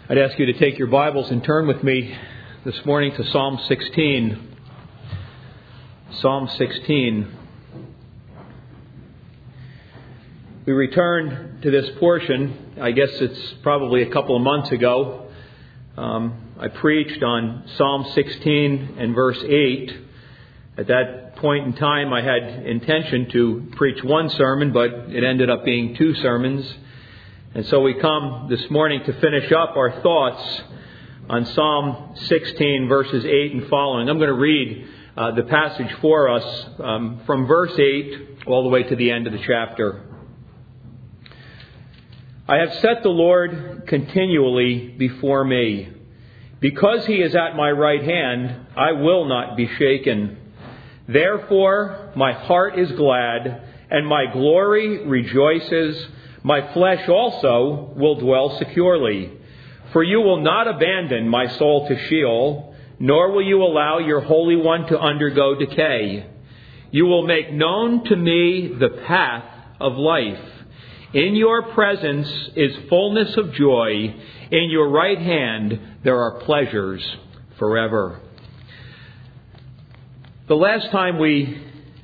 I'd ask you to take your Bibles and turn with me this morning to Psalm 16. Psalm 16. We returned to this portion, I guess it's probably a couple of months ago. I preached on Psalm 16 and verse 8. At that point in time, I had intention to preach one sermon, but it ended up being two sermons. And so we come this morning to finish up our thoughts on Psalm 16, verses 8 and following. I'm going to read the passage for us from verse 8 all the way to the end of the chapter. I have set the Lord continually before me. Because he is at my right hand, I will not be shaken. Therefore, my heart is glad, and my glory rejoices. My flesh also will dwell securely. For you will not abandon my soul to Sheol, nor will you allow your Holy One to undergo decay. You will make known to me the path of life. In your presence is fullness of joy. In your right hand there are pleasures forever. The last time we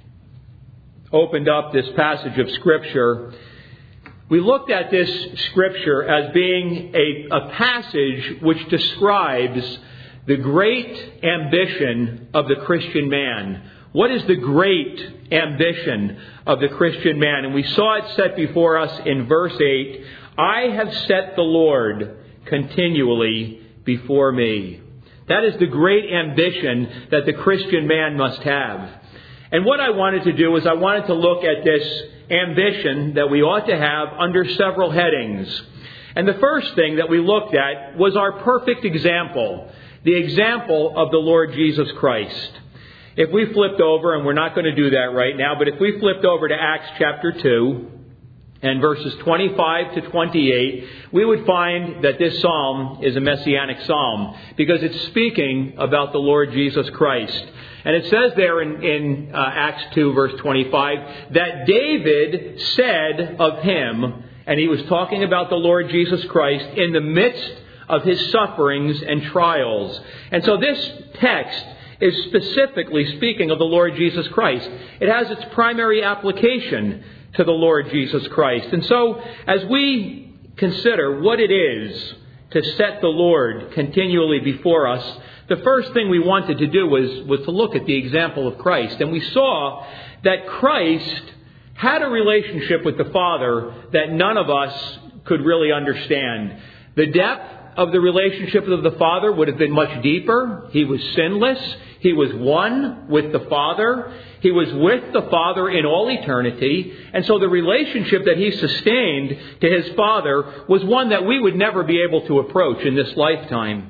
opened up this passage of Scripture, we looked at this Scripture as being a passage which describes the great ambition of the Christian man. What is the great ambition of the Christian man? And we saw it set before us in verse 8. I have set the Lord continually before me. That is the great ambition that the Christian man must have. And what I wanted to do is I wanted to look at this ambition that we ought to have under several headings. And the first thing that we looked at was our perfect example, the example of the Lord Jesus Christ. If we flipped over, and we're not going to do that right now, but if we flipped over to Acts chapter 2 and verses 25 to 28, we would find that this psalm is a messianic psalm because it's speaking about the Lord Jesus Christ. And it says there in Acts 2 verse 25 that David said of him, and he was talking about the Lord Jesus Christ in the midst of his sufferings and trials. And so this text is specifically speaking of the Lord Jesus Christ. It has its primary application to the Lord Jesus Christ. And so as we consider what it is to set the Lord continually before us, the first thing we wanted to do was to look at the example of Christ. And we saw that Christ had a relationship with the Father that none of us could really understand. The depth of the relationship of the Father would have been much deeper. He was sinless. He was one with the Father. He was with the Father in all eternity. And so the relationship that he sustained to his Father was one that we would never be able to approach in this lifetime.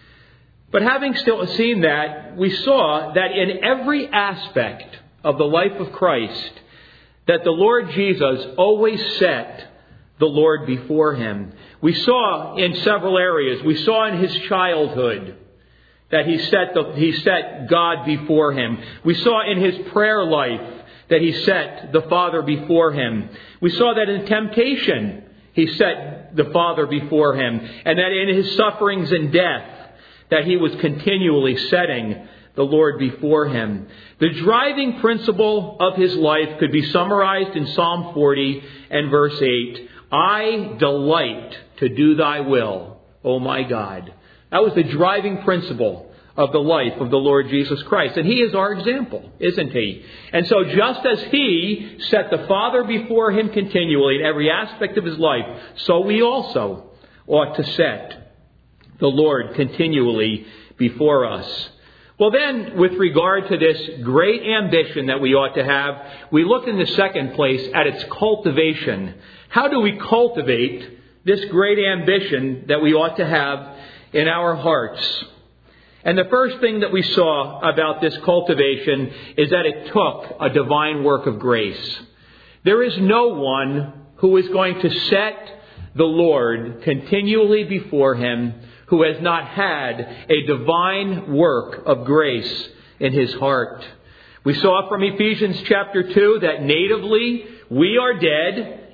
But having still seen that, we saw that in every aspect of the life of Christ, that the Lord Jesus always set the Lord before him. We saw in several areas. We saw in his childhood that he set God before him. We saw in his prayer life that he set the Father before him. We saw that in temptation he set the Father before him. And that in his sufferings and death that he was continually setting the Lord before him. The driving principle of his life could be summarized in Psalm 40 and verse 8. I delight to do thy will, O my God. That was the driving principle of the life of the Lord Jesus Christ. And he is our example, isn't he? And so just as he set the Father before him continually in every aspect of his life, so we also ought to set the Lord continually before us. Well then, with regard to this great ambition that we ought to have, we look in the second place at its cultivation. How do we cultivate this great ambition that we ought to have in our hearts? And the first thing that we saw about this cultivation is that it took a divine work of grace. There is no one who is going to set the Lord continually before him who has not had a divine work of grace in his heart. We saw from Ephesians chapter 2 that natively we are dead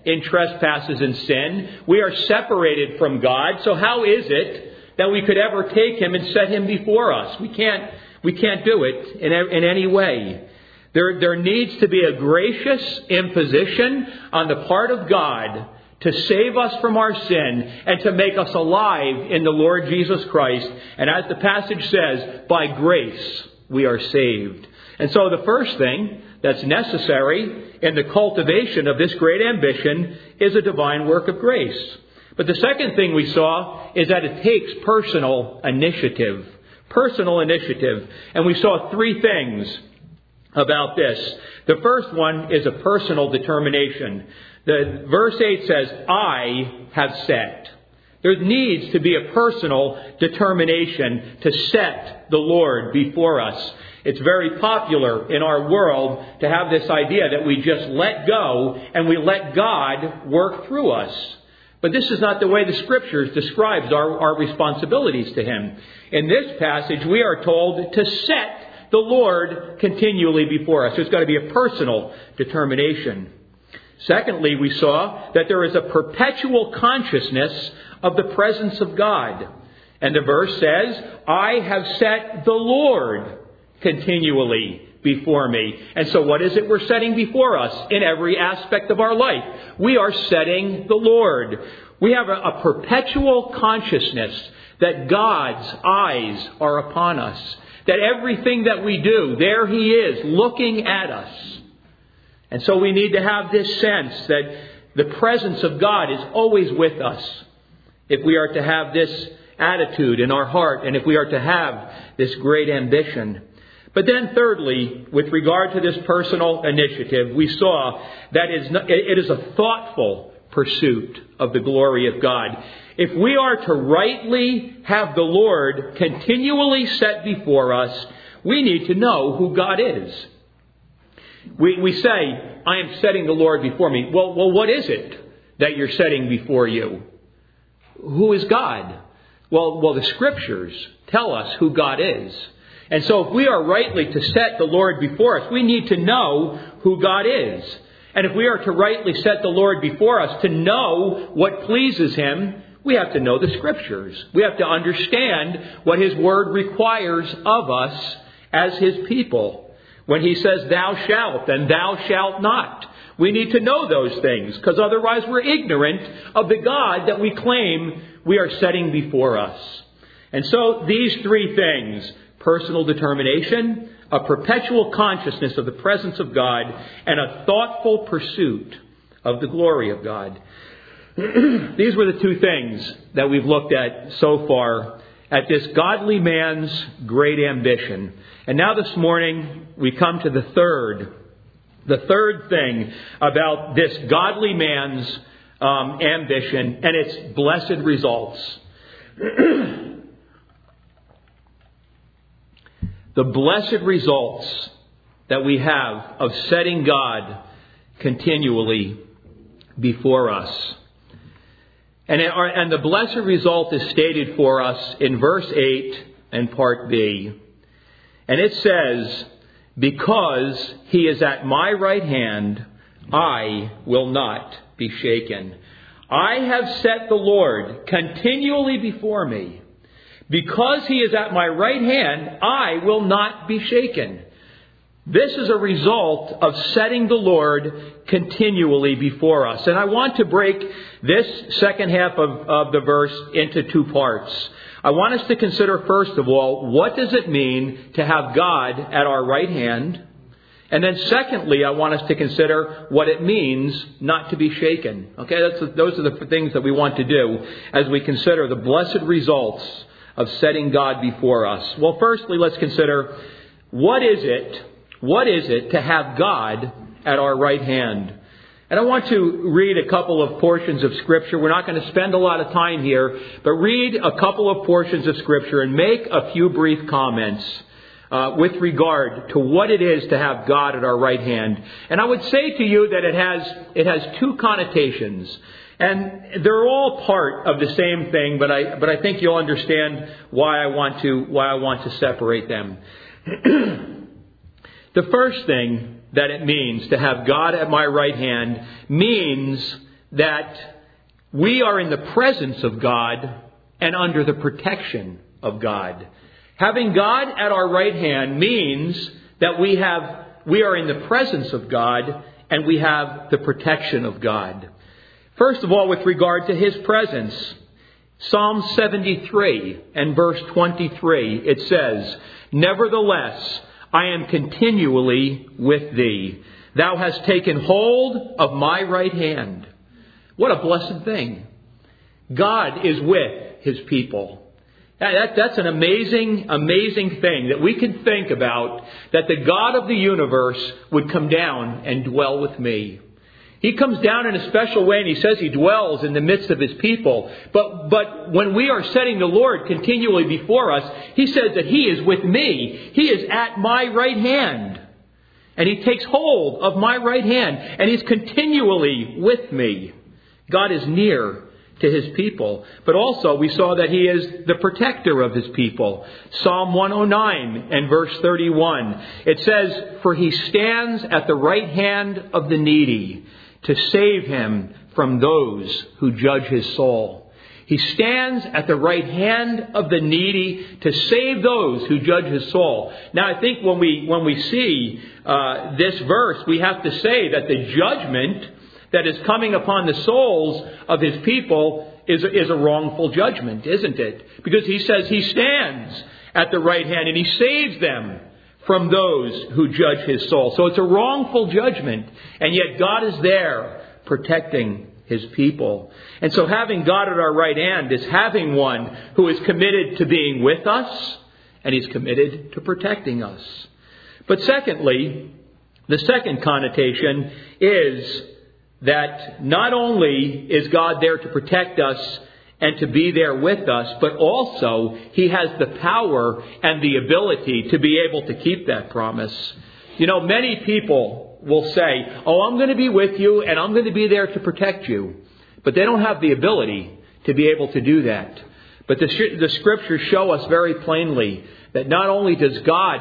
in trespasses and sin. We are separated from God. So how is it that we could ever take him and set him before us? We can't do it in any way. There needs to be a gracious imposition on the part of God to save us from our sin and to make us alive in the Lord Jesus Christ. And as the passage says, by grace we are saved. And so the first thing that's necessary in the cultivation of this great ambition is a divine work of grace. But the second thing we saw is that it takes personal initiative. Personal initiative. And we saw three things about this. The first one is a personal determination. The verse 8 says, I have set. There needs to be a personal determination to set the Lord before us. It's very popular in our world to have this idea that we just let go and we let God work through us. But this is not the way the Scriptures describes our responsibilities to him. In this passage, we are told to set the Lord continually before us. There's got to be a personal determination. Secondly, we saw that there is a perpetual consciousness of the presence of God. And the verse says, I have set the Lord continually before me. And so what is it we're setting before us in every aspect of our life? We are setting the Lord. We have a perpetual consciousness that God's eyes are upon us. That everything that we do, there he is looking at us. And so we need to have this sense that the presence of God is always with us. If we are to have this attitude in our heart and if we are to have this great ambition. But then thirdly, with regard to this personal initiative, we saw that it is a thoughtful pursuit of the glory of God. If we are to rightly have the Lord continually set before us, we need to know who God is. We say, I am setting the Lord before me. Well, what is it that you're setting before you? Who is God? Well, the Scriptures tell us who God is. And so if we are rightly to set the Lord before us, we need to know who God is. And if we are to rightly set the Lord before us, to know what pleases him, we have to know the Scriptures. We have to understand what his word requires of us as his people. When he says, thou shalt and thou shalt not. We need to know those things, because otherwise we're ignorant of the God that we claim we are setting before us. And so these three things, personal determination, a perpetual consciousness of the presence of God, and a thoughtful pursuit of the glory of God. These were the two things that we've looked at so far at this godly man's great ambition. And now this morning we come to the third thing about this godly man's ambition and its blessed results. The blessed results that we have of setting God continually before us. And the blessed result is stated for us in verse 8 and part B. And it says, because he is at my right hand, I will not be shaken. I have set the Lord continually before me. Because he is at my right hand, I will not be shaken. This is a result of setting the Lord continually before us. And I want to break this second half of the verse into two parts. I want us to consider, first of all, what does it mean to have God at our right hand? And then secondly, I want us to consider what it means not to be shaken. Okay, those are the things that we want to do as we consider the blessed results of setting God before us. Well, firstly, let's consider what is it to have God at our right hand? And I want to read a couple of portions of Scripture. We're not going to spend a lot of time here, but read a couple of portions of Scripture and make a few brief comments with regard to what it is to have God at our right hand. And I would say to you that it has two connotations. And they're all part of the same thing, but I think you'll understand why I want to separate them. The first thing that it means to have God at my right hand means that we are in the presence of God and under the protection of God. Having God at our right hand means that we are in the presence of God and we have the protection of God. First of all, with regard to His presence, Psalm 73 and verse 23, it says, "Nevertheless, I am continually with thee. Thou hast taken hold of my right hand." What a blessed thing. God is with His people. That's an amazing, amazing thing that we can think about, that the God of the universe would come down and dwell with me. He comes down in a special way, and He says He dwells in the midst of His people. But when we are setting the Lord continually before us, He says that He is with me. He is at my right hand. And He takes hold of my right hand, and He's continually with me. God is near to His people. But also we saw that He is the protector of His people. Psalm 109 and verse 31. It says, "For He stands at the right hand of the needy to save him from those who judge his soul." He stands at the right hand of the needy to save those who judge his soul. Now, I think when we see this verse, we have to say that the judgment that is coming upon the souls of His people is a wrongful judgment, isn't it? Because He says He stands at the right hand and He saves them from those who judge His soul. So it's a wrongful judgment, and yet God is there protecting His people. And so having God at our right hand is having one who is committed to being with us, and He's committed to protecting us. But secondly, the second connotation is that not only is God there to protect us and to be there with us, but also He has the power and the ability to be able to keep that promise. You know, many people will say, "Oh, I'm going to be with you and I'm going to be there to protect you." But they don't have the ability to be able to do that. But the Scriptures show us very plainly that not only does God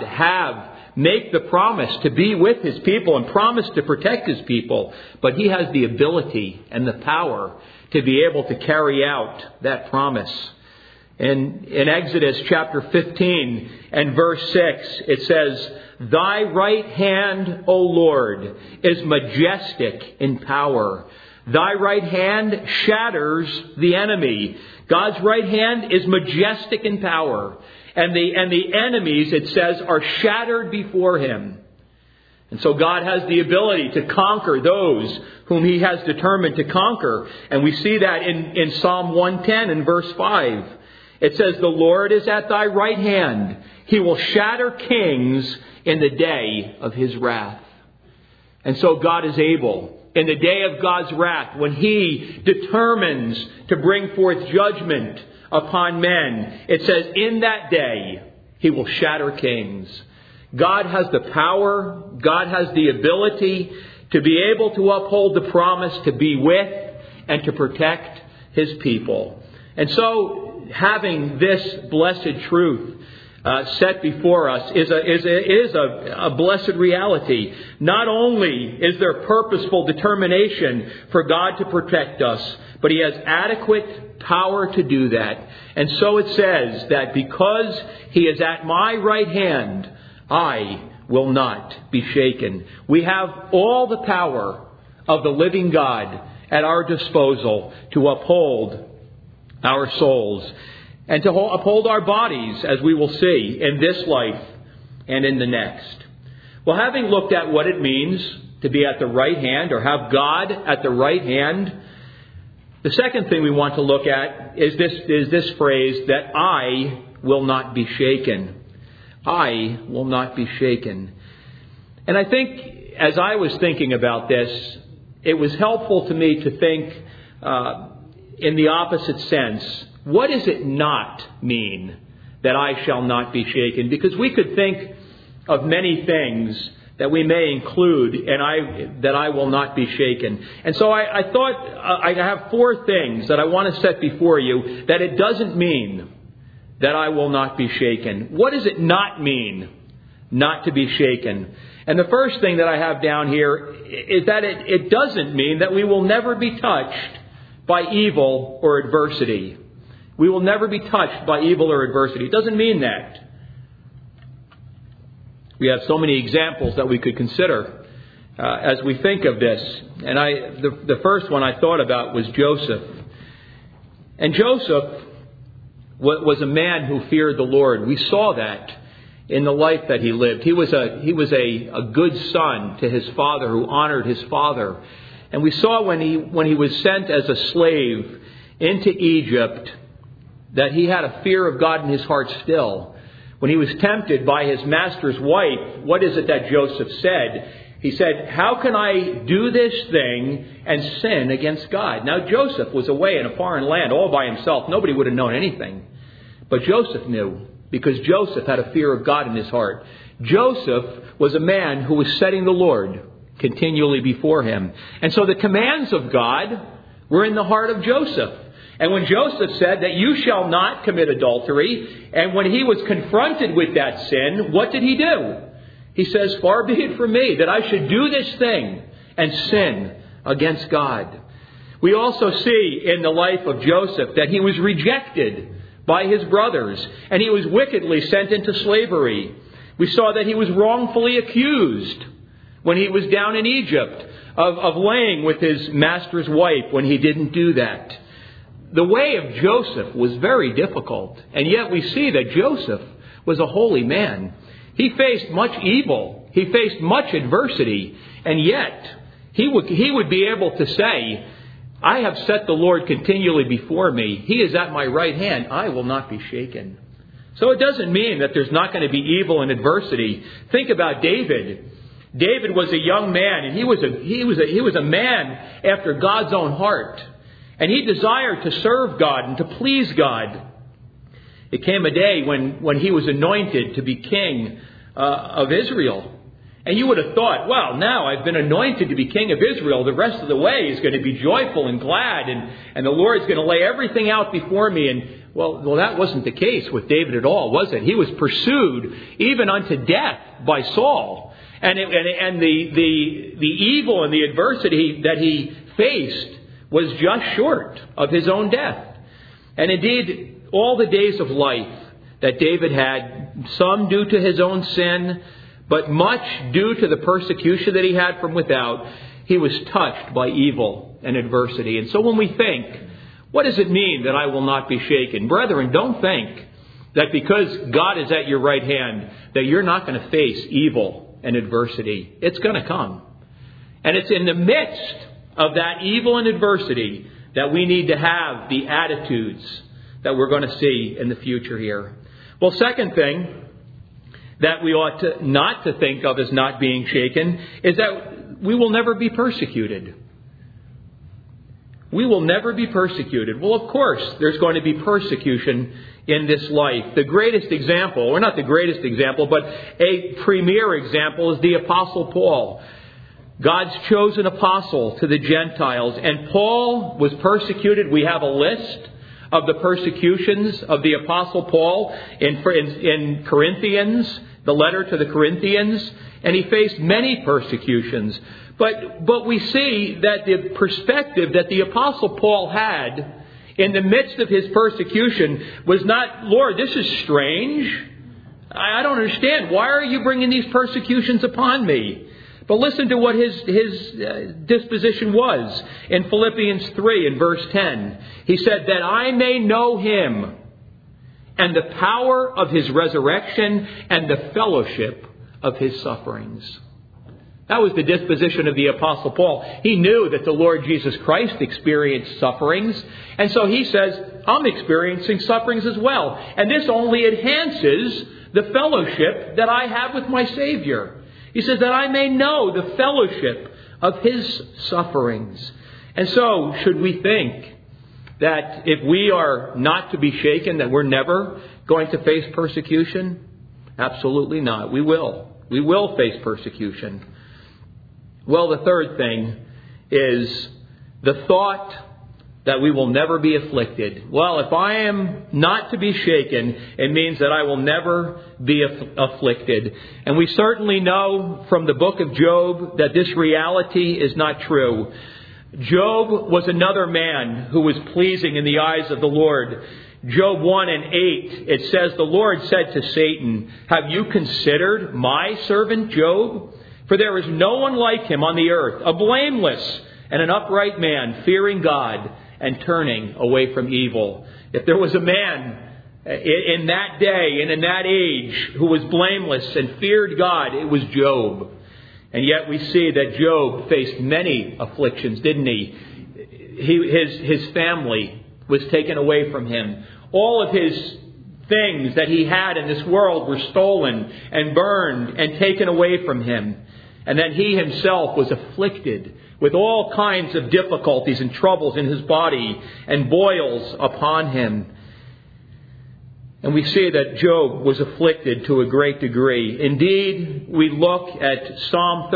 make the promise to be with His people and promise to protect His people, but He has the ability and the power to be able to carry out that promise. In Exodus chapter 15 and verse 6, it says, "Thy right hand, O Lord, is majestic in power. Thy right hand shatters the enemy." God's right hand is majestic in power. And the enemies, it says, are shattered before Him. And so God has the ability to conquer those whom He has determined to conquer. And we see that in Psalm 110 and verse 5. It says, "The Lord is at thy right hand. He will shatter kings in the day of His wrath." And so God is able, in the day of God's wrath, when He determines to bring forth judgment upon men, it says, in that day He will shatter kings. God has the power, God has the ability to be able to uphold the promise to be with and to protect His people. And so, having this blessed truth set before us is a blessed reality. Not only is there purposeful determination for God to protect us, but He has adequate power to do that. And so it says that because He is at my right hand, I will not be shaken. We have all the power of the living God at our disposal to uphold our souls and to uphold our bodies, as we will see in this life and in the next. Well, having looked at what it means to be at the right hand or have God at the right hand, the second thing we want to look at is this phrase that I will not be shaken. I will not be shaken. And I think as I was thinking about this, it was helpful to me to think in the opposite sense. What does it not mean that I shall not be shaken? Because we could think of many things that we may include that I will not be shaken. And so I thought I have 4 things that I want to set before you that it doesn't mean that I will not be shaken. What does it not mean not to be shaken? And the first thing that I have down here is that it doesn't mean that we will never be touched by evil or adversity. We will never be touched by evil or adversity. It doesn't mean that. We have so many examples that we could consider as we think of this. And the first one I thought about was Joseph. And Joseph was a man who feared the Lord. We saw that in the life that he lived. He was a good son to his father, who honored his father. And we saw when he was sent as a slave into Egypt that he had a fear of God in his heart still. When he was tempted by his master's wife, what is it that Joseph said? He said, "How can I do this thing and sin against God?" Now Joseph was away in a foreign land all by himself. Nobody would have known anything. But Joseph knew, because Joseph had a fear of God in his heart. Joseph was a man who was setting the Lord continually before him. And so the commands of God were in the heart of Joseph. And when Joseph said that you shall not commit adultery, and when he was confronted with that sin, what did he do? He says, "Far be it from me that I should do this thing and sin against God." We also see in the life of Joseph that he was rejected by his brothers, and he was wickedly sent into slavery. We saw that he was wrongfully accused when he was down in Egypt of laying with his master's wife when he didn't do that. The way of Joseph was very difficult, and yet we see that Joseph was a holy man. He faced much evil. He faced much adversity, and yet he would be able to say, "I have set the Lord continually before me. He is at my right hand. I will not be shaken." So it doesn't mean that there's not going to be evil and adversity. Think about David. David was a young man, and he was a man after God's own heart. And he desired to serve God and to please God. It came a day when he was anointed to be king of Israel. And you would have thought, well, now I've been anointed to be king of Israel. The rest of the way is going to be joyful and glad. And the Lord's going to lay everything out before me. And well, that wasn't the case with David at all, was it? He was pursued even unto death by Saul. And the evil and the adversity that he faced was just short of his own death. And indeed, all the days of life that David had, some due to his own sin, but much due to the persecution that he had from without, he was touched by evil and adversity. And so when we think, what does it mean that I will not be shaken? Brethren, don't think that because God is at your right hand, that you're not going to face evil and adversity. It's going to come. And it's in the midst of that evil and adversity that we need to have the attitudes that we're going to see in the future here. Well, second thing that we ought to not to think of as not being shaken is that we will never be persecuted. We will never be persecuted. Well, of course, there's going to be persecution in this life. The greatest example, or not the greatest example, but a premier example is the Apostle Paul. God's chosen apostle to the Gentiles. And Paul was persecuted. We have a list of the persecutions of the Apostle Paul in Corinthians, the letter to the Corinthians. And he faced many persecutions. But we see that the perspective that the Apostle Paul had in the midst of his persecution was not, "Lord, this is strange. I don't understand. Why are you bringing these persecutions upon me?" But listen to what his disposition was in Philippians 3 and verse 10. He said, "That I may know him and the power of his resurrection and the fellowship of his sufferings." That was the disposition of the Apostle Paul. He knew that the Lord Jesus Christ experienced sufferings. And so he says, I'm experiencing sufferings as well. And this only enhances the fellowship that I have with my Savior. He says that I may know the fellowship of his sufferings. And so should we think that if we are not to be shaken, that we're never going to face persecution? Absolutely not. We will. We will face persecution. Well, the third thing is the thought that we will never be afflicted. Well, if I am not to be shaken, it means that I will never be afflicted. And we certainly know from the book of Job that this reality is not true. Job was another man who was pleasing in the eyes of the Lord. Job 1:8, it says, "The Lord said to Satan, 'Have you considered my servant Job? For there is no one like him on the earth, a blameless and an upright man, fearing God and turning away from evil.'" If there was a man in that day and in that age who was blameless and feared God, it was Job. And yet we see that Job faced many afflictions, didn't he? His family was taken away from him. All of his things that he had in this world were stolen and burned and taken away from him. And then he himself was afflicted with all kinds of difficulties and troubles in his body and boils upon him. And we see that Job was afflicted to a great degree. Indeed, we look at Psalm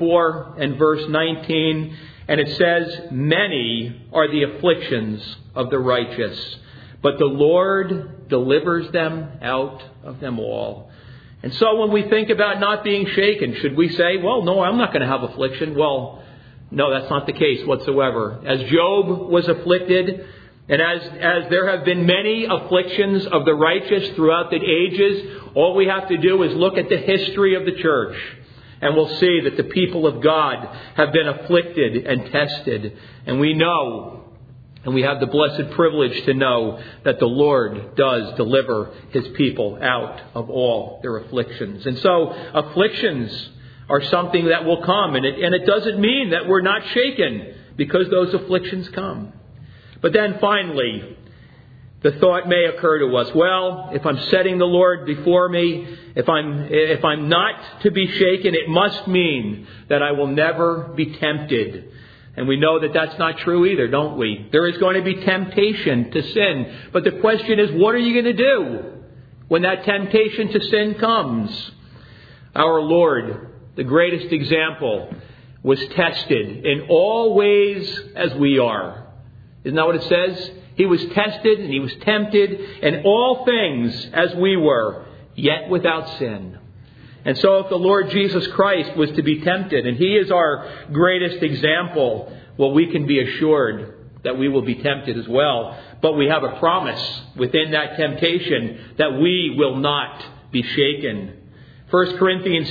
34 and verse 19, and it says, "Many are the afflictions of the righteous, but the Lord delivers them out of them all." And so when we think about not being shaken, should we say, well, no, I'm not going to have affliction? Well, no, that's not the case whatsoever. As Job was afflicted, and as there have been many afflictions of the righteous throughout the ages, all we have to do is look at the history of the church, and we'll see that the people of God have been afflicted and tested. And we know, and we have the blessed privilege to know, that the Lord does deliver His people out of all their afflictions. And so afflictions are something that will come, and it doesn't mean that we're not shaken because those afflictions come. But then finally, the thought may occur to us, well, if I'm setting the Lord before me, if I'm not to be shaken, it must mean that I will never be tempted. And we know that that's not true either, don't we? There is going to be temptation to sin. But the question is, what are you going to do when that temptation to sin comes? Our Lord, the greatest example, was tested in all ways as we are. Isn't that what it says? He was tested and He was tempted in all things as we were, yet without sin. And so if the Lord Jesus Christ was to be tempted, and He is our greatest example, well, we can be assured that we will be tempted as well. But we have a promise within that temptation that we will not be shaken. 1 Corinthians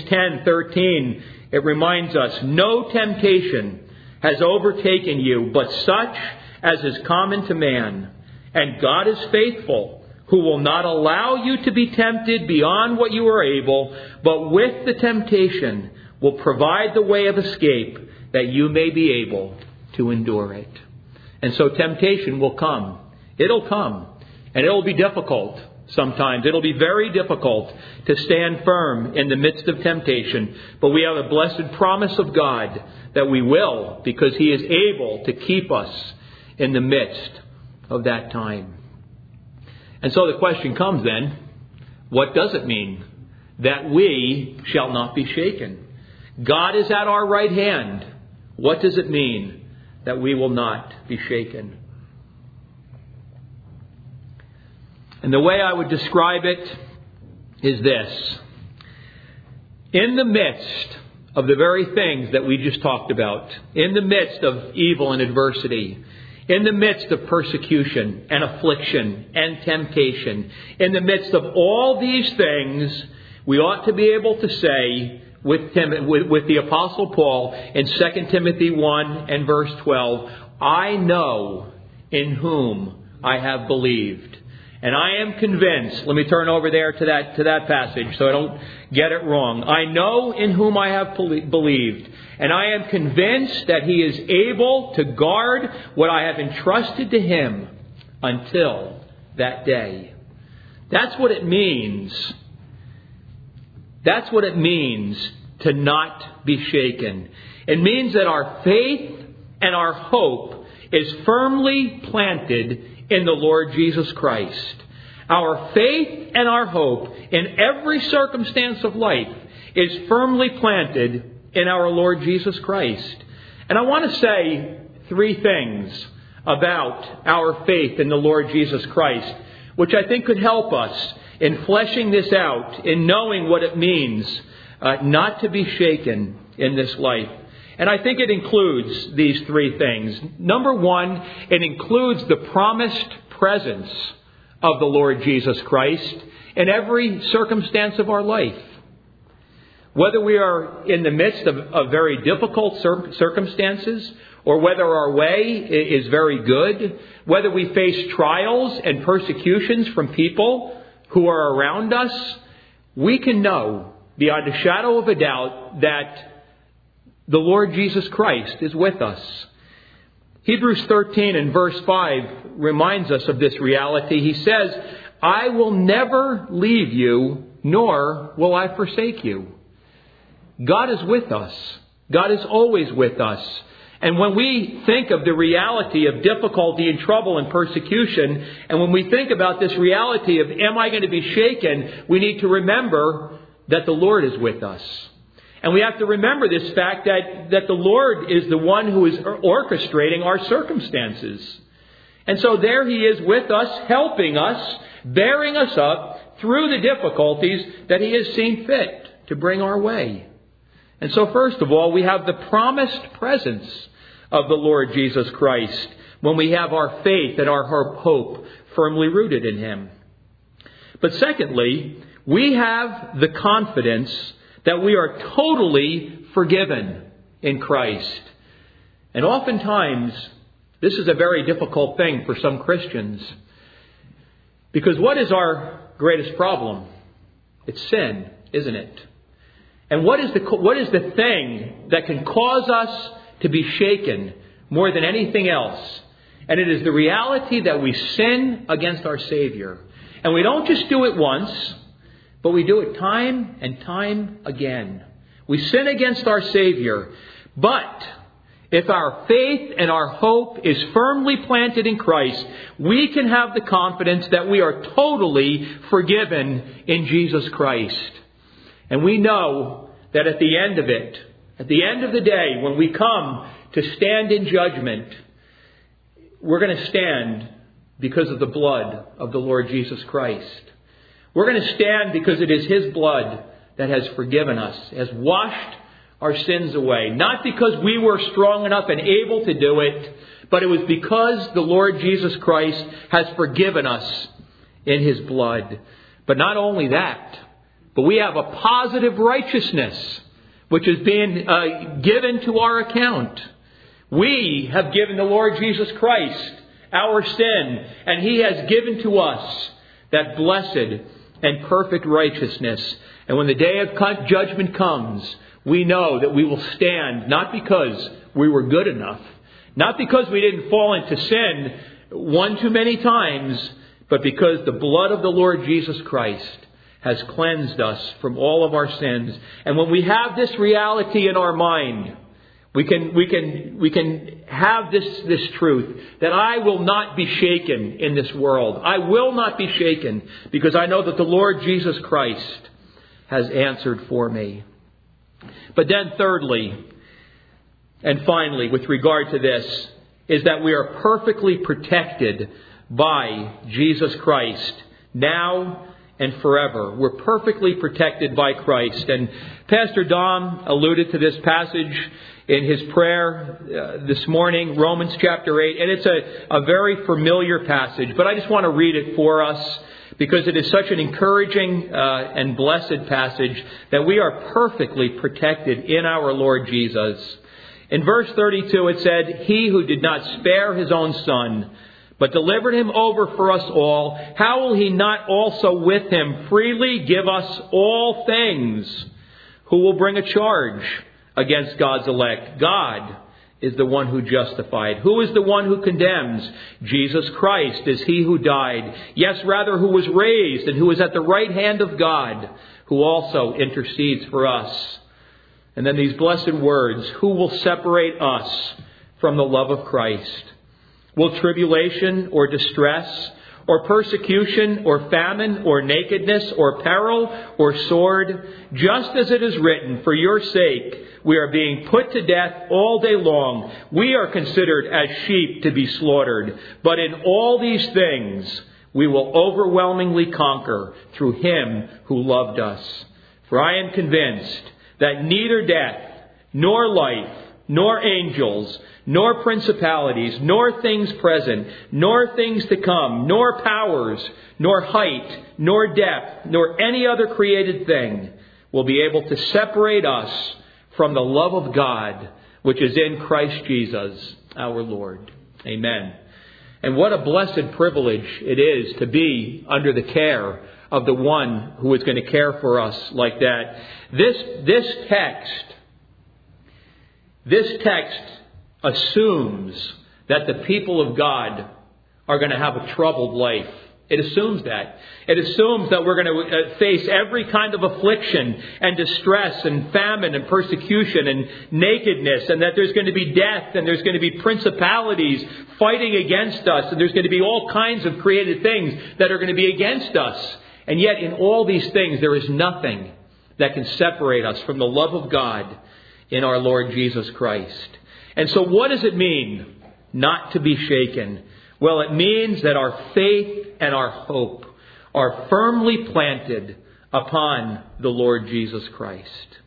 10:13, it reminds us, "No temptation has overtaken you, but such as is common to man. And God is faithful, who will not allow you to be tempted beyond what you are able, but with the temptation will provide the way of escape, that you may be able to endure it." And so temptation will come. It'll come. And it'll be difficult sometimes. It'll be very difficult to stand firm in the midst of temptation. But we have a blessed promise of God that we will, because He is able to keep us in the midst of that time. And so the question comes then, what does it mean that we shall not be shaken? God is at our right hand. What does it mean that we will not be shaken? And the way I would describe it is this. In the midst of the very things that we just talked about, in the midst of evil and adversity, in the midst of persecution and affliction and temptation, in the midst of all these things, we ought to be able to say with the Apostle Paul in 2 Timothy 1 and verse 12, "I know in whom I have believed." And I am convinced, let me turn over there to that passage so I don't get it wrong. "I know in whom I have believed, and I am convinced that He is able to guard what I have entrusted to Him until that day." That's what it means. That's what it means to not be shaken. It means that our faith and our hope is firmly planted in the Lord Jesus Christ. Our faith and our hope in every circumstance of life is firmly planted in our Lord Jesus Christ. And I want to say three things about our faith in the Lord Jesus Christ, which I think could help us in fleshing this out, in knowing what it means not to be shaken in this life. And I think it includes these three things. Number one, it includes the promised presence of the Lord Jesus Christ in every circumstance of our life. Whether we are in the midst of very difficult circumstances, or whether our way is very good, whether we face trials and persecutions from people who are around us, we can know beyond a shadow of a doubt that the Lord Jesus Christ is with us. Hebrews 13 and verse 5 reminds us of this reality. He says, I will never leave you, nor will I forsake you. God is with us. God is always with us. And when we think of the reality of difficulty and trouble and persecution, and when we think about this reality of, am I going to be shaken? We need to remember that the Lord is with us. And we have to remember this fact that the Lord is the one who is orchestrating our circumstances. And so there He is with us, helping us, bearing us up through the difficulties that He has seen fit to bring our way. And so first of all, we have the promised presence of the Lord Jesus Christ when we have our faith and our hope firmly rooted in Him. But secondly, we have the confidence that we are totally forgiven in Christ. And oftentimes, this is a very difficult thing for some Christians. Because what is our greatest problem? It's sin, isn't it? And what is the thing that can cause us to be shaken more than anything else? And it is the reality that we sin against our Savior. And we don't just do it once, but we do it time and time again. We sin against our Savior. But if our faith and our hope is firmly planted in Christ, we can have the confidence that we are totally forgiven in Jesus Christ. And we know that at the end of it, at the end of the day, when we come to stand in judgment, we're going to stand because of the blood of the Lord Jesus Christ. We're going to stand because it is His blood that has forgiven us, has washed our sins away. Not because we were strong enough and able to do it, but it was because the Lord Jesus Christ has forgiven us in His blood. But not only that, but we have a positive righteousness which is being given to our account. We have given the Lord Jesus Christ our sin, and He has given to us that blessed and perfect righteousness. And when the day of judgment comes, we know that we will stand not because we were good enough, not because we didn't fall into sin one too many times, but because the blood of the Lord Jesus Christ has cleansed us from all of our sins. And when we have this reality in our mind, we can have this truth that I will not be shaken in this world. I will not be shaken because I know that the Lord Jesus Christ has answered for me. But then thirdly, and finally, with regard to this, is that we are perfectly protected by Jesus Christ now and forever. We're perfectly protected by Christ. And Pastor Dom alluded to this passage in his prayer this morning, Romans chapter 8. And it's a very familiar passage, but I just want to read it for us because it is such an encouraging and blessed passage that we are perfectly protected in our Lord Jesus. In verse 32 it said, He who did not spare His own Son, but delivered Him over for us all, how will He not also with Him freely give us all things? Who will bring a charge against God's elect? God is the one who justified. Who is the one who condemns? Jesus Christ is He who died. Yes, rather, who was raised and who is at the right hand of God, who also intercedes for us. And then these blessed words, who will separate us from the love of Christ? Will tribulation or distress or persecution, or famine, or nakedness, or peril, or sword, just as it is written, for your sake we are being put to death all day long. We are considered as sheep to be slaughtered. But in all these things we will overwhelmingly conquer through Him who loved us. For I am convinced that neither death, nor life, nor angels, nor principalities, nor things present, nor things to come, nor powers, nor height, nor depth, nor any other created thing will be able to separate us from the love of God, which is in Christ Jesus, our Lord. Amen. And what a blessed privilege it is to be under the care of the one who is going to care for us like that. This text assumes that the people of God are going to have a troubled life. It assumes that. It assumes that we're going to face every kind of affliction and distress and famine and persecution and nakedness, and that there's going to be death and there's going to be principalities fighting against us, and there's going to be all kinds of created things that are going to be against us. And yet in all these things there is nothing that can separate us from the love of God in our Lord Jesus Christ. And so what does it mean not to be shaken? Well, it means that our faith and our hope are firmly planted upon the Lord Jesus Christ.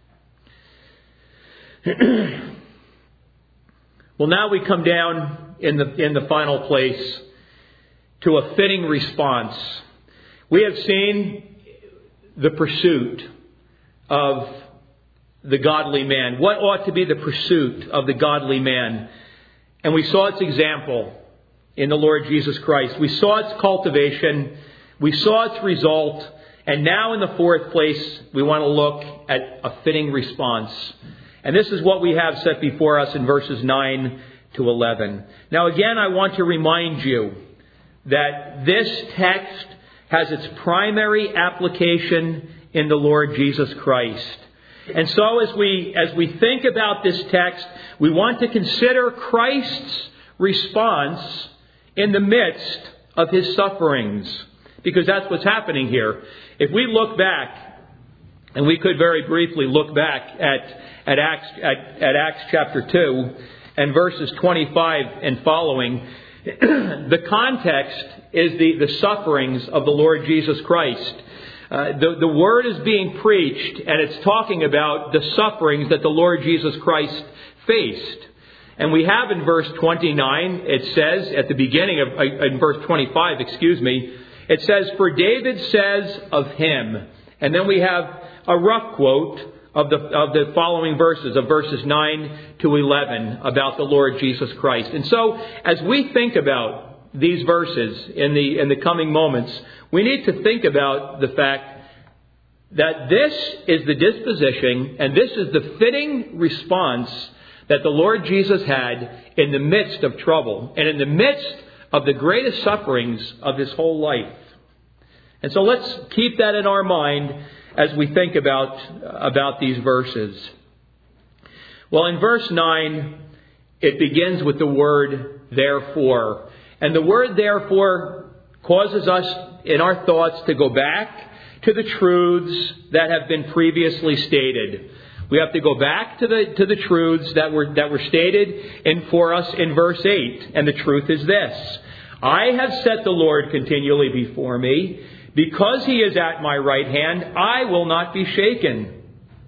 Well, now we come down in the final place to a fitting response. We have seen the pursuit of the godly man. What ought to be the pursuit of the godly man? And we saw its example in the Lord Jesus Christ. We saw its cultivation. We saw its result. And now in the fourth place, we want to look at a fitting response. And this is what we have set before us in verses 9 to 11. Now again, I want to remind you that this text has its primary application in the Lord Jesus Christ. And so as we think about this text, we want to consider Christ's response in the midst of His sufferings, because that's what's happening here. If we look back, and we could very briefly look back at Acts chapter 2 and verses 25 and following, the context is the sufferings of the Lord Jesus Christ. The word is being preached, and it's talking about the sufferings that the Lord Jesus Christ faced. And we have in verse 29, it says at the beginning of, in verse 25, it says, "For David says of Him," and then we have a rough quote of the following verses, of verses 9 to 11, about the Lord Jesus Christ. And so, as we think about these verses in the coming moments, we need to think about the fact that this is the disposition and this is the fitting response that the Lord Jesus had in the midst of trouble and in the midst of the greatest sufferings of His whole life. And so let's keep that in our mind as we think about these verses. Well, in verse 9, it begins with the word therefore. And the word therefore causes us in our thoughts to go back to the truths that have been previously stated. We have to go back to the truths that were stated for us in verse 8. And the truth is this: I have set the Lord continually before me. Because He is at my right hand, I will not be shaken.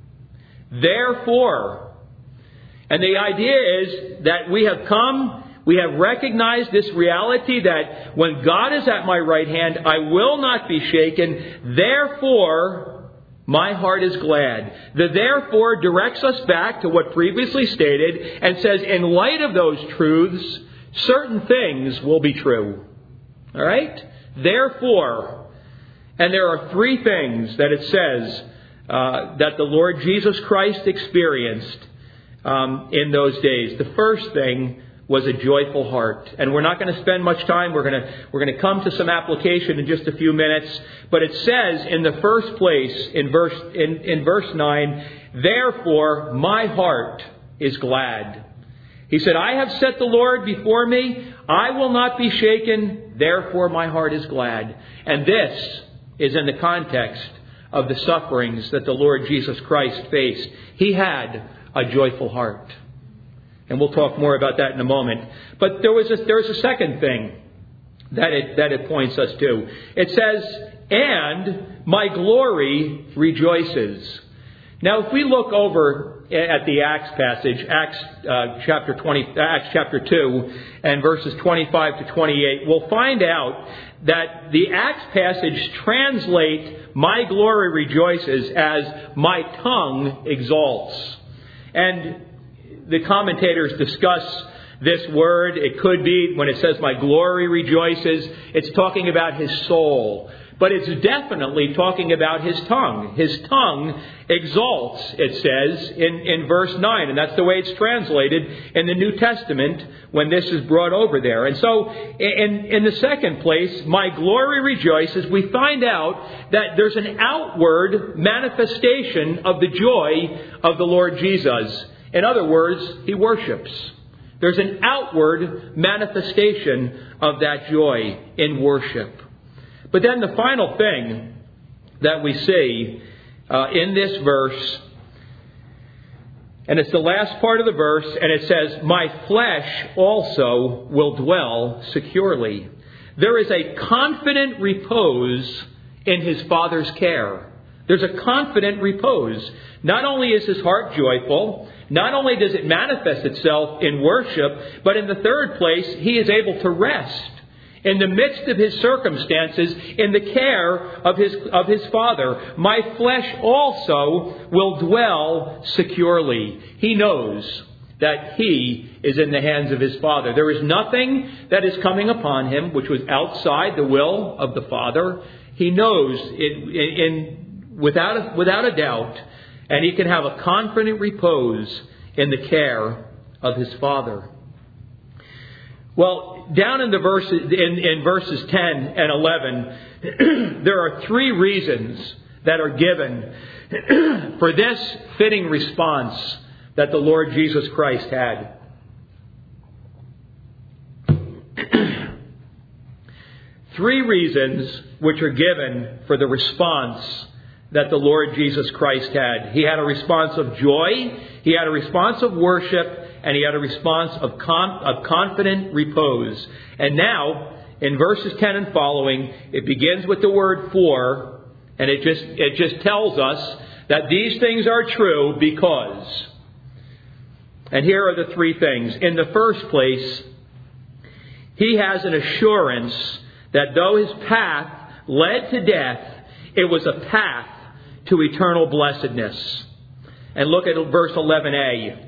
Therefore. And the idea is that we have recognized this reality that when God is at my right hand, I will not be shaken. Therefore, my heart is glad. The therefore directs us back to what previously stated and says, in light of those truths, certain things will be true. All right? Therefore. And there are three things that it says that the Lord Jesus Christ experienced in those days. The first thing was a joyful heart. And we're not going to spend much time. We're going to come to some application in just a few minutes. But it says in the first place, in verse 9, therefore my heart is glad. He said, I have set the Lord before me. I will not be shaken. Therefore my heart is glad. And this is in the context of the sufferings that the Lord Jesus Christ faced. He had a joyful heart. And we'll talk more about that in a moment. But there's a second thing that it points us to. It says, and my glory rejoices. Now, if we look over at the Acts passage, Acts chapter 2 and verses 25 to 28, we'll find out that the Acts passage translate my glory rejoices as my tongue exalts. And the commentators discuss this word. It could be, when it says my glory rejoices, it's talking about his soul. But it's definitely talking about his tongue. His tongue exalts, it says, in verse 9. And that's the way it's translated in the New Testament when this is brought over there. And so, in the second place, my glory rejoices, we find out that there's an outward manifestation of the joy of the Lord Jesus. In other words, he worships. There's an outward manifestation of that joy in worship. But then the final thing that we see in this verse, and it's the last part of the verse, and it says, my flesh also will dwell securely. There is a confident repose in his Father's care. There's a confident repose. Not only is his heart joyful, not only does it manifest itself in worship, but in the third place, he is able to rest in the midst of his circumstances, in the care of his Father. My flesh also will dwell securely. He knows that he is in the hands of his Father. There is nothing that is coming upon him which was outside the will of the Father. He knows it without a doubt, and he can have a confident repose in the care of his Father. Well, down in the verses, in verses 10 and 11, there are three reasons that are given for this fitting response that the Lord Jesus Christ had. Three reasons which are given for the response that the Lord Jesus Christ had. He had a response of joy, he had a response of worship, and he had a response of confident repose. And now, in verses 10 and following, it begins with the word for, and it just tells us that these things are true because. And here are the three things. In the first place, he has an assurance that though his path led to death, it was a path to eternal blessedness. And look at verse 11a.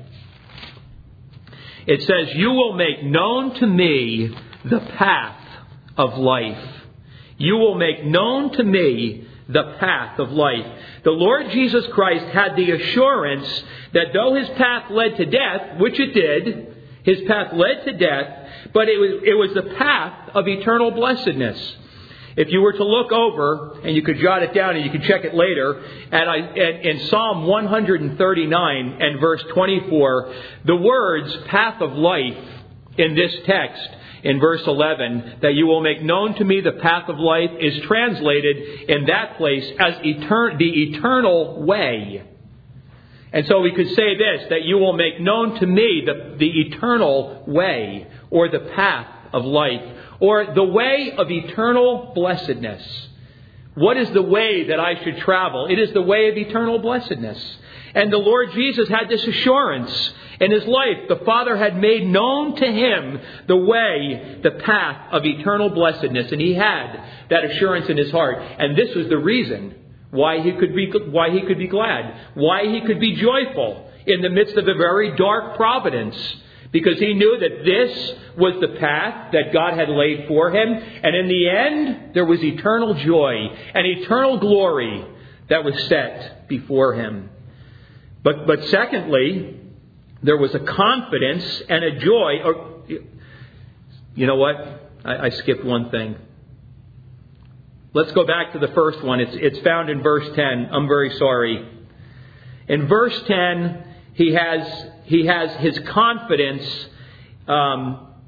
It says, you will make known to me the path of life. You will make known to me the path of life. The Lord Jesus Christ had the assurance that though his path led to death, which it did, his path led to death, but it was the path of eternal blessedness. If you were to look over, and you could jot it down and you could check it later, and in Psalm 139 and verse 24, the words path of life in this text, in verse 11, that you will make known to me the path of life, is translated in that place as the eternal way. And so we could say this, that you will make known to me the eternal way, or the path of life, or the way of eternal blessedness. What is the way that I should travel? It is the way of eternal blessedness. And the Lord Jesus had this assurance in his life. The Father had made known to him the way, the path of eternal blessedness. And he had that assurance in his heart. And this was the reason why he could be glad, why he could be joyful in the midst of a very dark providence. Because he knew that this was the path that God had laid for him. And in the end, there was eternal joy and eternal glory that was set before him. But secondly, there was a confidence and a joy. You know what? I skipped one thing. Let's go back to the first one. It's found in verse 10. I'm very sorry. In verse 10, he has his confidence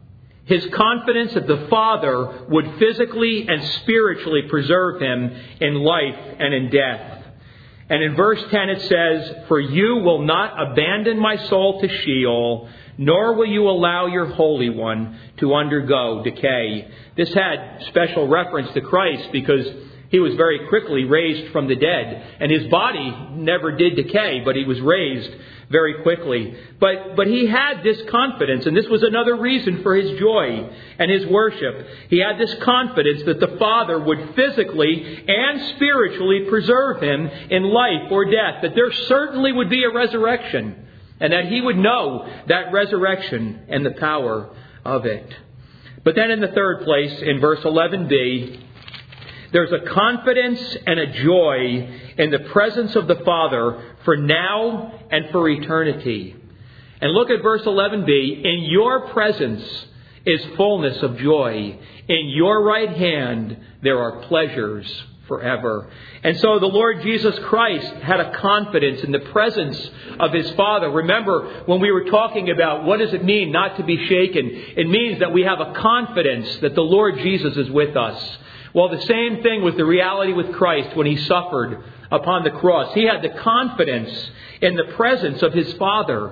his confidence that the Father would physically and spiritually preserve him in life and in death. And in verse 10 it says, "For you will not abandon my soul to Sheol, nor will you allow your Holy One to undergo decay." This had special reference to Christ because he was very quickly raised from the dead. And his body never did decay, but he was raised very quickly. But he had this confidence, and this was another reason for his joy and his worship. He had this confidence that the Father would physically and spiritually preserve him in life or death, that there certainly would be a resurrection, and that he would know that resurrection and the power of it. But then in the third place, in verse 11b, there's a confidence and a joy in the presence of the Father for now and for eternity. And look at verse 11b. "In your presence is fullness of joy. In your right hand there are pleasures forever." And so the Lord Jesus Christ had a confidence in the presence of his Father. Remember when we were talking about what does it mean not to be shaken? It means that we have a confidence that the Lord Jesus is with us. Well, the same thing was the reality with Christ when he suffered upon the cross. He had the confidence in the presence of his Father.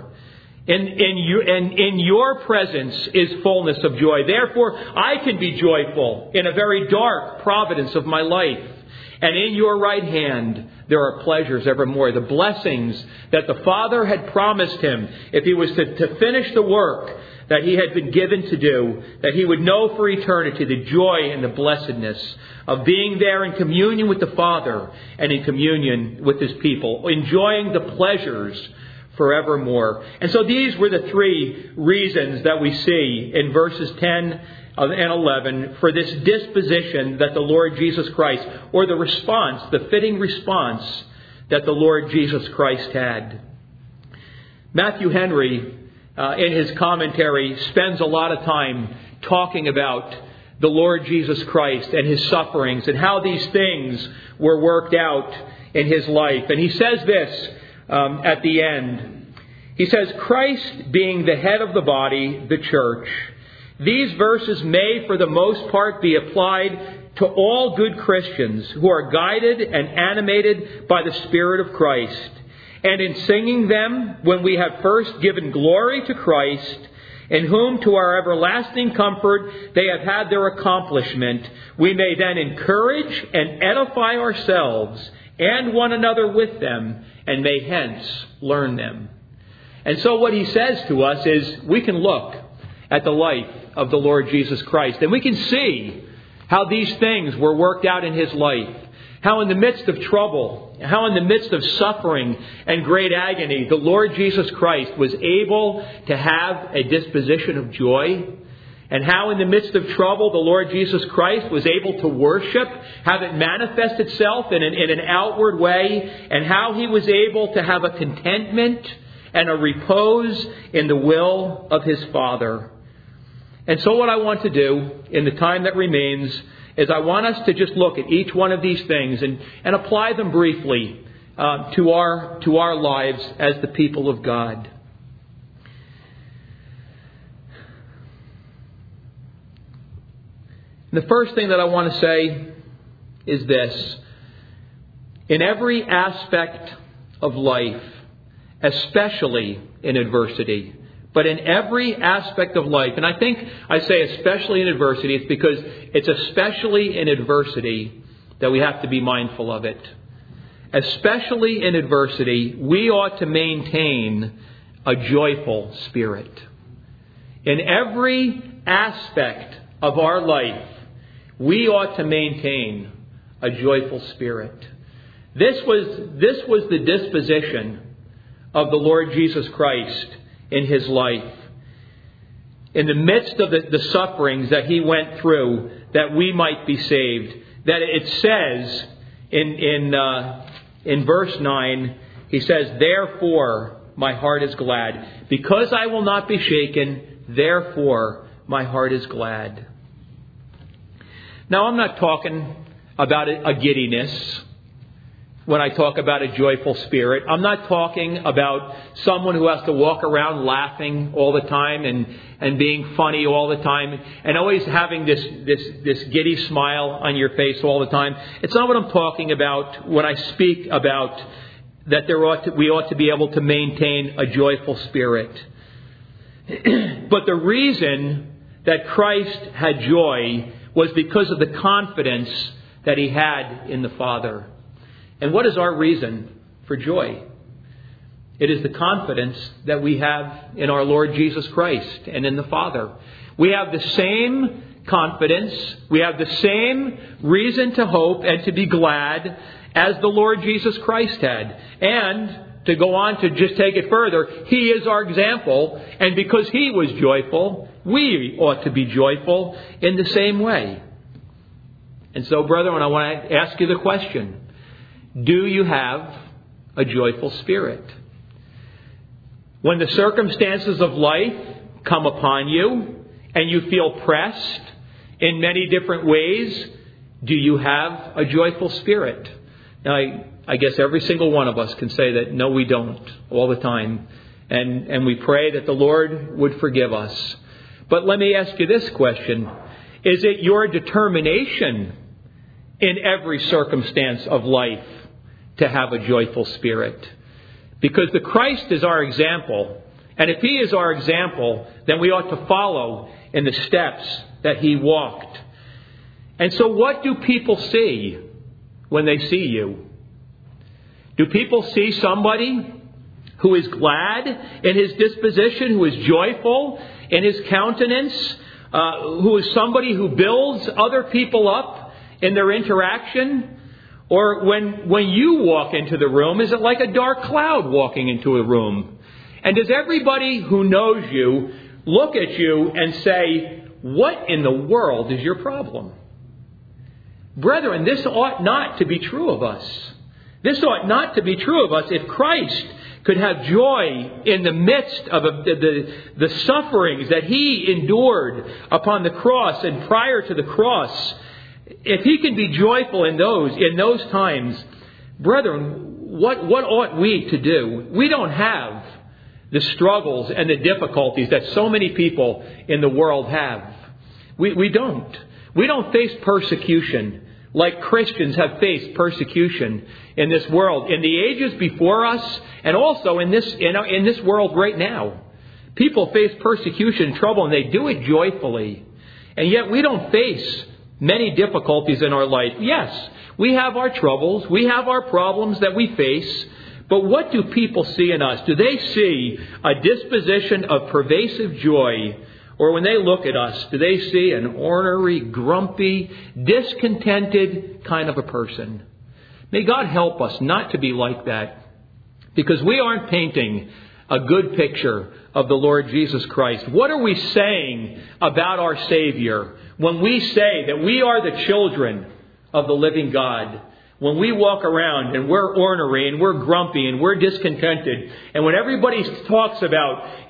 In your presence is fullness of joy. Therefore, I can be joyful in a very dark providence of my life. And in your right hand, there are pleasures evermore. The blessings that the Father had promised him, if he was to finish the work that he had been given to do, that he would know for eternity the joy and the blessedness of being there in communion with the Father and in communion with his people, enjoying the pleasures forevermore. And so these were the three reasons that we see in verses 10 and 11 for this disposition that the Lord Jesus Christ, or the response, the fitting response that the Lord Jesus Christ had. Matthew Henry, in his commentary, spends a lot of time talking about the Lord Jesus Christ and his sufferings and how these things were worked out in his life. And he says this at the end. He says, "Christ being the head of the body, the church, these verses may for the most part be applied to all good Christians who are guided and animated by the Spirit of Christ. And in singing them, when we have first given glory to Christ, in whom to our everlasting comfort they have had their accomplishment, we may then encourage and edify ourselves and one another with them, and may hence learn them." And so what he says to us is we can look at the life of the Lord Jesus Christ, and we can see how these things were worked out in his life. How in the midst of trouble, how in the midst of suffering and great agony, the Lord Jesus Christ was able to have a disposition of joy. And how in the midst of trouble, the Lord Jesus Christ was able to worship, have it manifest itself in an outward way. And how he was able to have a contentment and a repose in the will of his Father. And so what I want to do in the time that remains is I want us to just look at each one of these things and apply them briefly to our lives as the people of God. And the first thing that I want to say is this. In every aspect of life, especially in adversity, but in every aspect of life, and I think I say especially in adversity, it's because it's especially in adversity that we have to be mindful of it. Especially in adversity, we ought to maintain a joyful spirit. In every aspect of our life, we ought to maintain a joyful spirit. This was the disposition of the Lord Jesus Christ in his life. In the midst of the sufferings that he went through, that we might be saved. That it says in verse 9, he says, "Therefore my heart is glad. Because I will not be shaken, therefore my heart is glad." Now I'm not talking about a giddiness. when I talk about a joyful spirit. I'm not talking about someone who has to walk around laughing all the time and being funny all the time and always having this giddy smile on your face all the time. It's not what I'm talking about when I speak about that we ought to be able to maintain a joyful spirit. But the reason that Christ had joy was because of the confidence that he had in the Father. And what is our reason for joy? It is the confidence that we have in our Lord Jesus Christ and in the Father. We have the same confidence, we have the same reason to hope and to be glad as the Lord Jesus Christ had. And to go on to just take it further, He is our example, and because He was joyful, we ought to be joyful in the same way. And so, brethren, I want to ask you the question: do you have a joyful spirit? When the circumstances of life come upon you and you feel pressed in many different ways, do you have a joyful spirit? Now, I guess every single one of us can say that no, we don't, all the time. And we pray that the Lord would forgive us. But let me ask you this question: is it your determination in every circumstance of life to have a joyful spirit? Because the Christ is our example. And if He is our example, then we ought to follow in the steps that He walked. And so what do people see when they see you? Do people see somebody who is glad in his disposition, who is joyful in his countenance, who is somebody who builds other people up in their interaction? Or when you walk into the room, is it like a dark cloud walking into a room? And does everybody who knows you look at you and say, what in the world is your problem? Brethren, this ought not to be true of us. This ought not to be true of us. If Christ could have joy in the midst of the sufferings that He endured upon the cross and prior to the cross, if He can be joyful in those times, brethren, what ought we to do? We don't have the struggles and the difficulties that so many people in the world have. We don't. We don't face persecution like Christians have faced persecution in this world, in the ages before us, and also in this world right now. People face persecution and trouble, and they do it joyfully. And yet we don't face many difficulties in our life. Yes, we have our troubles, we have our problems that we face, but what do people see in us? Do they see a disposition of pervasive joy? Or when they look at us, do they see an ornery, grumpy, discontented kind of a person? May God help us not to be like that, because we aren't painting a good picture of the Lord Jesus Christ. What are we saying about our Savior when we say that we are the children of the living God? When we walk around and we're ornery and we're grumpy and we're discontented, and when everybody talks about,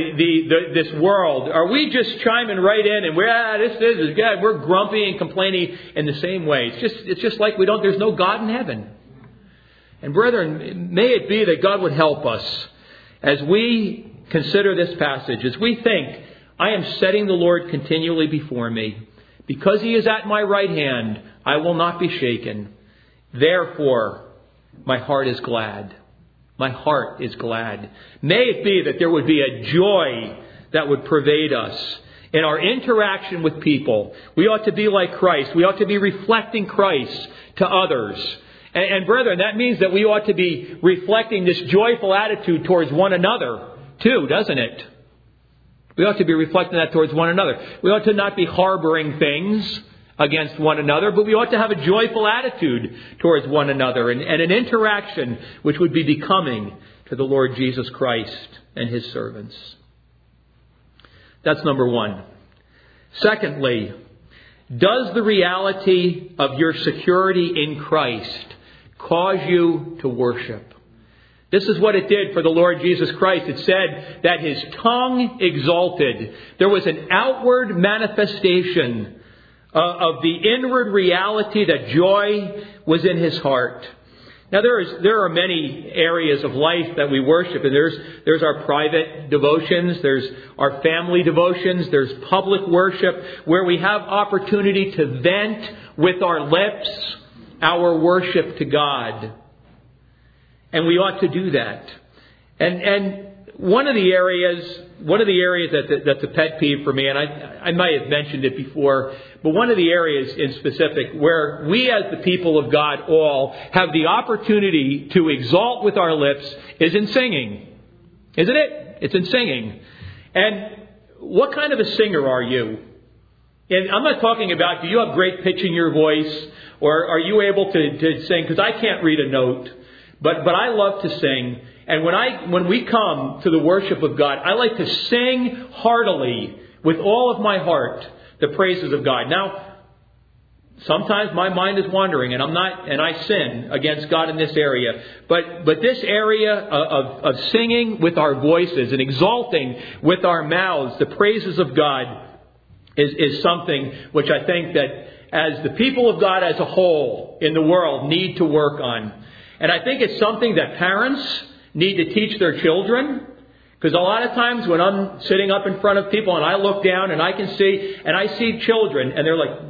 this world, are we just chiming right in and this is good? We're grumpy and complaining in the same way. It's just like there's no God in heaven. And brethren, may it be that God would help us as we consider this passage, as we think, I am setting the Lord continually before me. Because He is at my right hand, I will not be shaken. Therefore, my heart is glad. My heart is glad. May it be that there would be a joy that would pervade us in our interaction with people. We ought to be like Christ. We ought to be reflecting Christ to others. And brethren, that means that we ought to be reflecting this joyful attitude towards one another too, doesn't it? We ought to be reflecting that towards one another. We ought to not be harboring things against one another, but we ought to have a joyful attitude towards one another and an interaction which would be becoming to the Lord Jesus Christ and His servants. That's number one. Secondly, does the reality of your security in Christ cause you to worship? This is what it did for the Lord Jesus Christ. It said that His tongue exalted. There was an outward manifestation of the inward reality that joy was in His heart. Now there are many areas of life that we worship, and there's our private devotions, there's our family devotions, there's public worship, where we have opportunity to vent with our lips our worship to God. And we ought to do that. And one of the areas that's a pet peeve for me, and I might have mentioned it before, but one of the areas in specific where we as the people of God all have the opportunity to exalt with our lips is in singing. Isn't it? It's in singing. And what kind of a singer are you? And I'm not talking about, do you have great pitch in your voice? Or are you able to sing? Because I can't read a note. But I love to sing. And when we come to the worship of God, I like to sing heartily with all of my heart the praises of God. Now, sometimes my mind is wandering and I sin against God in this area. But this area of singing with our voices and exalting with our mouths the praises of God is something which I think that as the people of God as a whole in the world need to work on. And I think it's something that parents need to teach their children. Because a lot of times when I'm sitting up in front of people and I look down and I see children and they're like,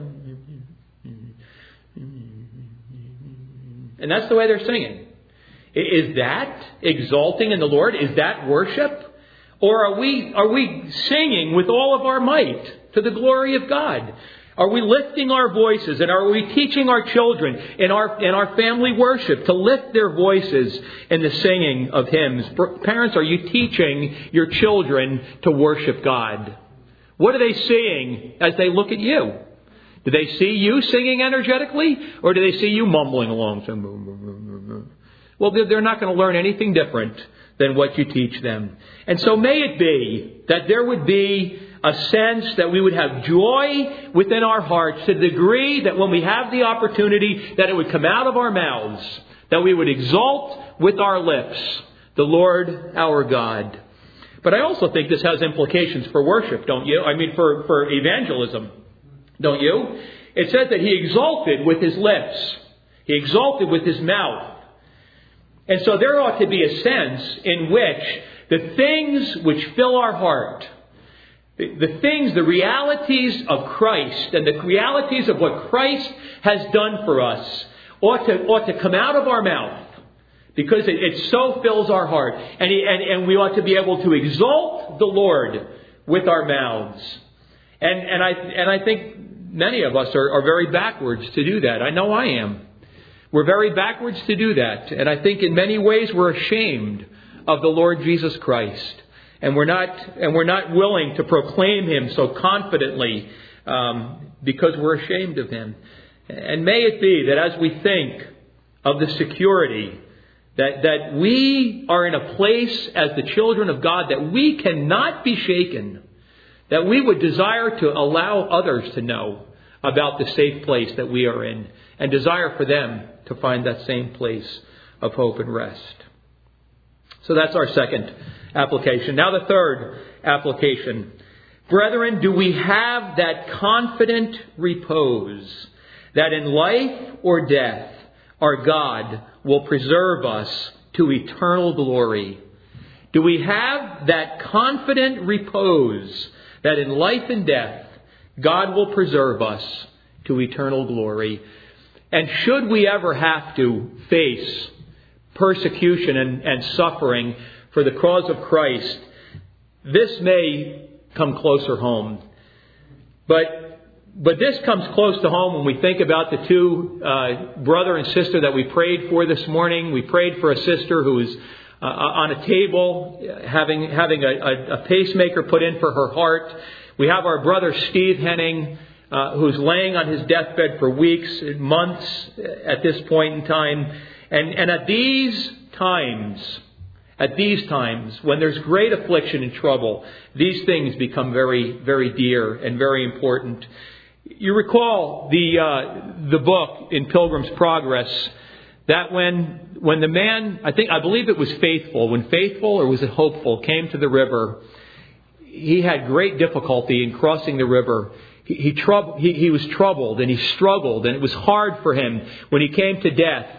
and that's the way they're singing. Is that exalting in the Lord? Is that worship? Or are we singing with all of our might to the glory of God? Are we lifting our voices, and are we teaching our children in our family worship to lift their voices in the singing of hymns? Parents, are you teaching your children to worship God? What are they seeing as they look at you? Do they see you singing energetically, or do they see you mumbling along? Well, they're not going to learn anything different than what you teach them. And so may it be that there would be a sense that we would have joy within our hearts to the degree that when we have the opportunity that it would come out of our mouths, that we would exalt with our lips the Lord our God. But I also think this has implications for worship, don't you? I mean, for evangelism, don't you? It says that he exalted with his lips. He exalted with his mouth. And so there ought to be a sense in which the things which fill our heart, the realities of Christ and the realities of what Christ has done for us ought to come out of our mouth, because it so fills our heart. And we ought to be able to exalt the Lord with our mouths. And I think many of us are very backwards to do that. I know I am. We're very backwards to do that. And I think in many ways we're ashamed of the Lord Jesus Christ. And we're not willing to proclaim him so confidently because we're ashamed of him. And may it be that as we think of the security that we are in a place as the children of God that we cannot be shaken, that we would desire to allow others to know about the safe place that we are in, and desire for them to find that same place of hope and rest. So that's our second application. Now the third application. Brethren, do we have that confident repose that in life or death our God will preserve us to eternal glory? Do we have that confident repose that in life and death God will preserve us to eternal glory? And should we ever have to face persecution and suffering for the cause of Christ, this may come closer home. But this comes close to home when we think about the two brother and sister that we prayed for this morning. We prayed for a sister who is on a table having a pacemaker put in for her heart. We have our brother Steve Henning, who's laying on his deathbed for weeks, months at this point in time. And at these times, when there's great affliction and trouble, these things become very, very dear and very important. You recall the book in Pilgrim's Progress, that when the man, I believe it was Faithful, when Faithful, or was it Hopeful, came to the river, he had great difficulty in crossing the river. He was troubled and he struggled, and it was hard for him when he came to death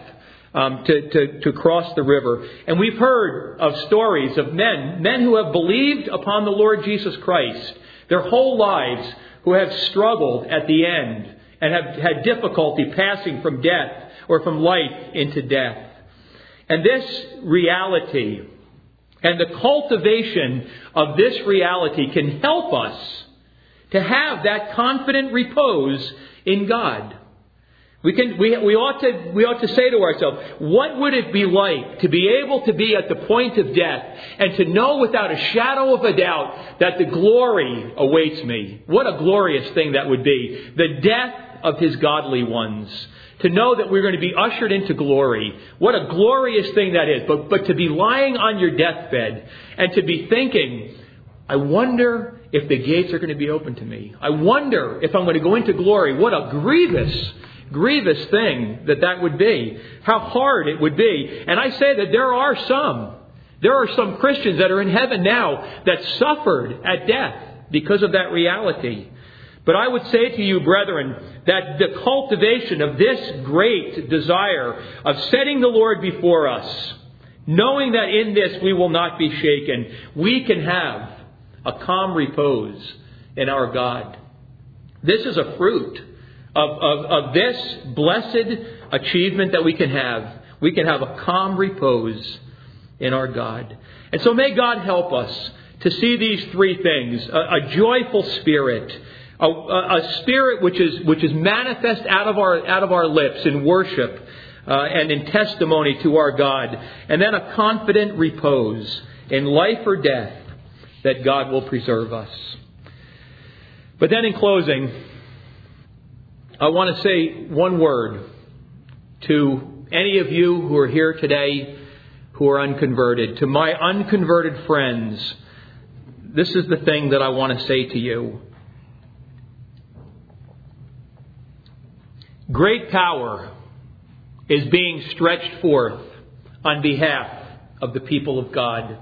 to cross the river. And we've heard of stories of men who have believed upon the Lord Jesus Christ their whole lives, who have struggled at the end and have had difficulty passing from death or from life into death. And this reality and the cultivation of this reality can help us to have that confident repose in God. We ought to say to ourselves, what would it be like to be able to be at the point of death and to know without a shadow of a doubt that the glory awaits me? What a glorious thing that would be. The death of His godly ones. To know that we're going to be ushered into glory. What a glorious thing that is. But to be lying on your deathbed and to be thinking, I wonder if the gates are going to be open to me. I wonder if I'm going to go into glory. What a grievous thing that would be. How hard it would be. And I say that there are some Christians that are in heaven now that suffered at death because of that reality. But I would say to you, brethren, that the cultivation of this great desire of setting the Lord before us, knowing that in this we will not be shaken, we can have a calm repose in our God. This is a fruit of this blessed achievement that we can have. We can have a calm repose in our God. And so may God help us to see these three things. A joyful spirit, a spirit which is manifest out of our lips in worship and in testimony to our God, and then a confident repose in life or death that God will preserve us. But then in closing, I want to say one word to any of you who are here today who are unconverted. To my unconverted friends, this is the thing that I want to say to you. Great power is being stretched forth on behalf of the people of God.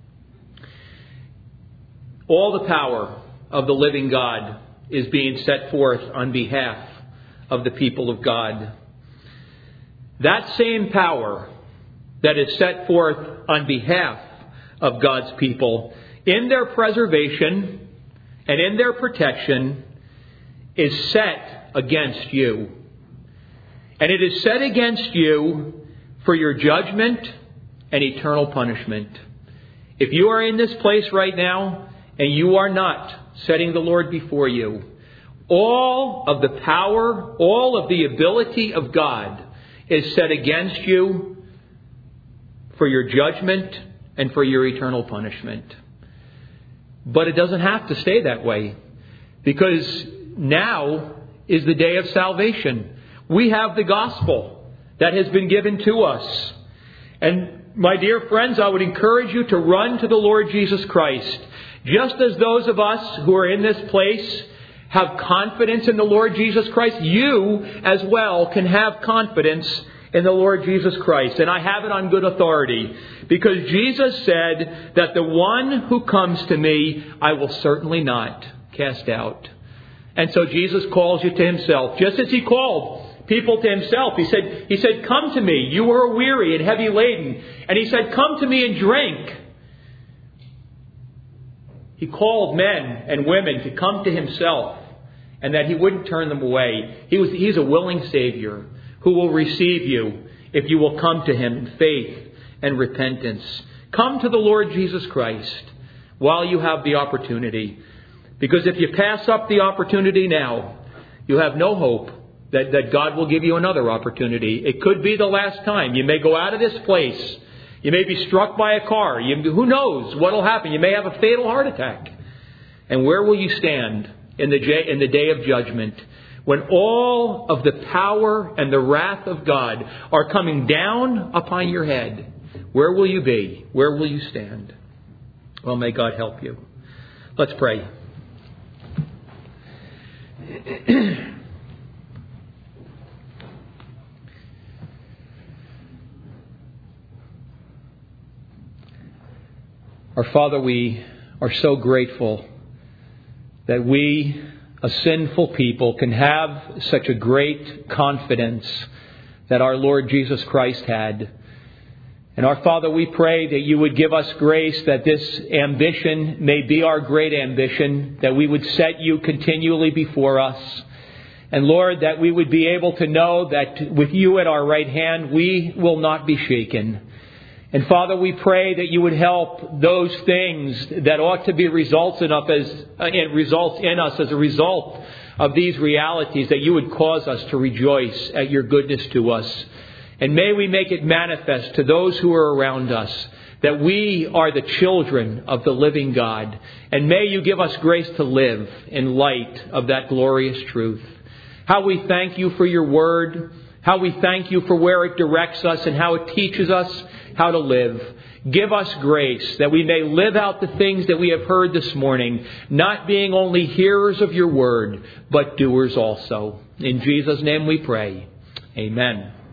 All the power of the living God is being set forth on behalf of the people of God. That same power that is set forth on behalf of God's people in their preservation and in their protection is set against you. And it is set against you for your judgment and eternal punishment. If you are in this place right now and you are not setting the Lord before you, all of the power, all of the ability of God is set against you for your judgment and for your eternal punishment. But it doesn't have to stay that way, because now is the day of salvation. We have the gospel that has been given to us. And my dear friends, I would encourage you to run to the Lord Jesus Christ. Just as those of us who are in this place have confidence in the Lord Jesus Christ, you as well can have confidence in the Lord Jesus Christ. And I have it on good authority, because Jesus said that the one who comes to me, I will certainly not cast out. And so Jesus calls you to Himself, just as He called people to Himself. He said, come to me, you who are weary and heavy laden. And He said, come to me and drink. He called men and women to come to Himself, and that He wouldn't turn them away. He's a willing Savior who will receive you if you will come to Him in faith and repentance. Come to the Lord Jesus Christ while you have the opportunity. Because if you pass up the opportunity now, you have no hope that God will give you another opportunity. It could be the last time. You may go out of this place. You may be struck by a car. Who knows what will happen? You may have a fatal heart attack. And where will you stand in the day of judgment, when all of the power and the wrath of God are coming down upon your head? Where will you be? Where will you stand? Well, may God help you. Let's pray. Our Father, we are so grateful that we, a sinful people, can have such a great confidence that our Lord Jesus Christ had. And our Father, we pray that you would give us grace that this ambition may be our great ambition, that we would set you continually before us. And Lord, that we would be able to know that with you at our right hand, we will not be shaken. And Father, we pray that you would help those things that ought to be results in us as a result of these realities, that you would cause us to rejoice at your goodness to us. And may we make it manifest to those who are around us that we are the children of the living God. And may you give us grace to live in light of that glorious truth. How we thank you for your word. How we thank you for where it directs us and how it teaches us how to live. Give us grace that we may live out the things that we have heard this morning, not being only hearers of your word, but doers also. In Jesus' name we pray. Amen.